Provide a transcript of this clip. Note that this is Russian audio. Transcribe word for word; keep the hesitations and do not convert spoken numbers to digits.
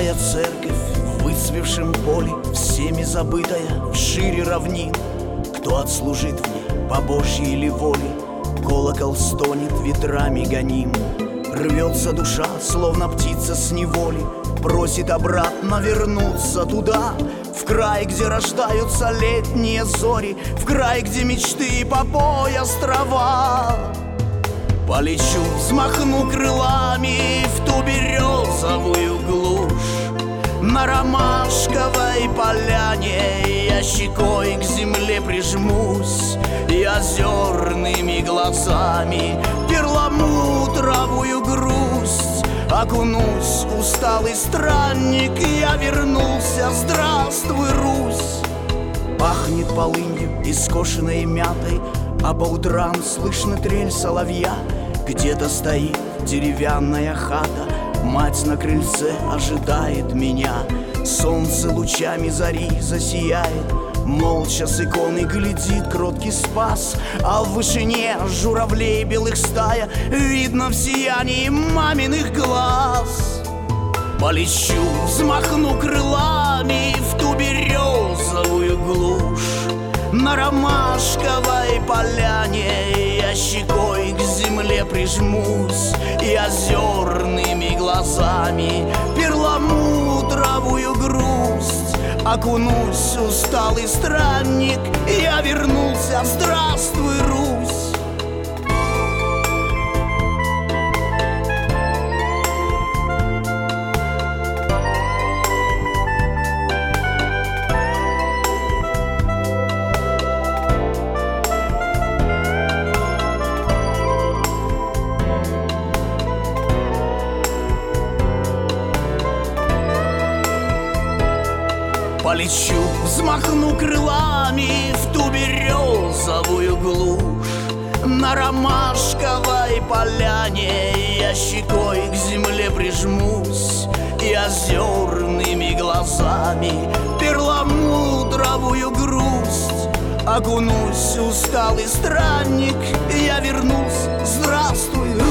Старая церковь в выцвевшем поле, всеми забытая в шире равнин. Кто отслужит в ней по Божьей ли воле, колокол стонет ветрами гоним. Рвется душа, словно птица с неволи, просит обратно вернуться туда, в край, где рождаются летние зори, в край, где мечты по пояс трава. Полечу, взмахну крылами в ту березовую глушь, на ромашковой поляне я щекой к земле прижмусь, и озерными глазами перламутровую грусть окунусь. Усталый странник, я вернулся, здравствуй, Русь. Пахнет полынью и скошенной мятой, а по утрам слышно трель соловья. Где-то стоит деревянная хата, мать на крыльце ожидает меня. Солнце лучами зари засияет, молча с иконы глядит кроткий Спас. А в вышине журавлей белых стая видно в сиянии маминых глаз. Полечу, взмахну крылами в ту березовую глушь, на ромашковой поляне я щекой к земле прижмусь, и озерными глазами перламутровую грусть окунусь. Усталый странник, я вернулся, здравствуй, Русь. Полечу, взмахну крылами в ту березовую глушь, на ромашковой поляне я щекой к земле прижмусь, и озерными глазами перламутровую грусть окунусь. Усталый странник, я вернулся, здравствуй,